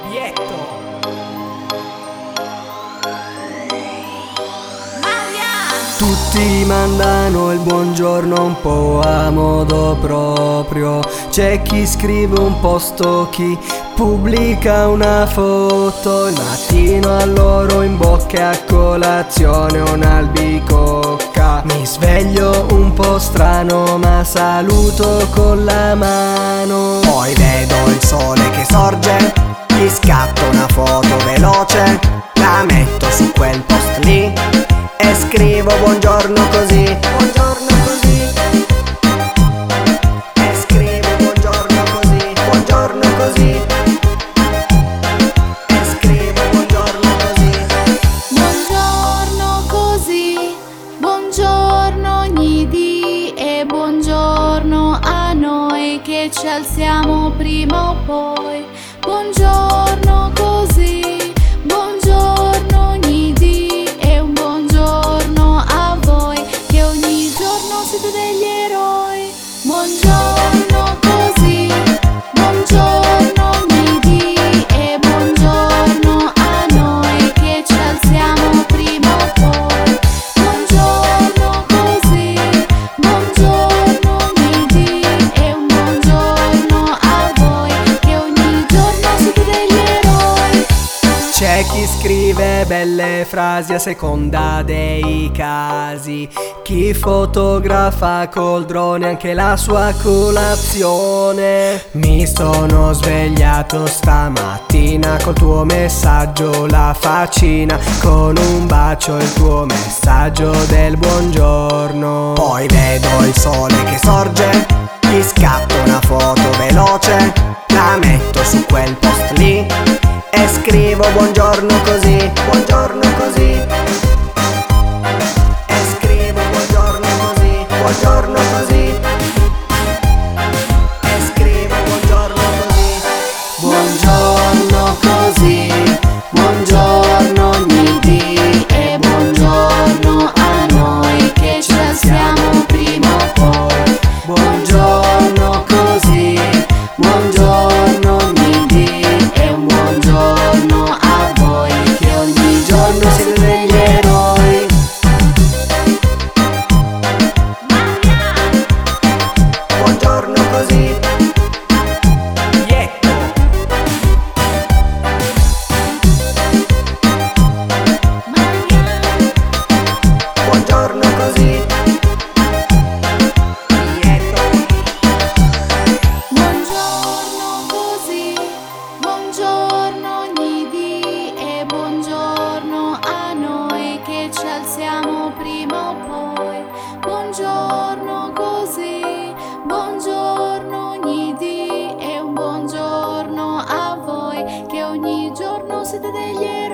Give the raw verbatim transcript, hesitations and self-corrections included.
Ietto. Tutti mandano il buongiorno un po' a modo proprio. C'è chi scrive un posto, chi pubblica una foto. Il mattino a loro in bocca a colazione un'albicocca. Mi sveglio un po' strano ma saluto con la mano. Poi vedo il sole che sorge, gli scatto una foto veloce, la metto su quel post lì e scrivo buongiorno così, buongiorno così. E scrivo buongiorno così, buongiorno così. E scrivo buongiorno così. Buongiorno così, buongiorno ogni dì e buongiorno a noi che ci alziamo prima o poi. Buongiorno così, buongiorno ogni dì e un buongiorno a voi che ogni giorno siete degli eroi. Buongiorno così, buongiorno ogni dì e buongiorno a noi che ci alziamo prima o poi. Buongiorno così, buongiorno ogni dì e un buongiorno a voi che ogni giorno siete degli eroi. C'è chi scrive belle frasi a seconda dei casi, chi fotografa col drone anche la sua colazione. Mi sono svegliato stamattina col tuo messaggio, la faccina, con un bacio il tuo messaggio del buongiorno. Poi vedo il sole che sorge, gli scatto una foto veloce, la metto su quel post lì e scrivo buongiorno così, buongiorno così. E scrivo buongiorno così, buongiorno così. E scrivo buongiorno così. Buongiorno così, buongiorno ogni dì E buongiorno a noi che ci alziamo prima o poi. buongiorno così, buongiorno ogni dì e un buongiorno a voi che ogni giorno siete degli eroi. Buongiorno così. Ietto. Buongiorno così. Buongiorno così, buongiorno ogni dì e buongiorno a noi che ci alziamo prima o poi. Buongiorno così, buongiorno ogni dì e un buongiorno a voi che ogni giorno siete degli eroi.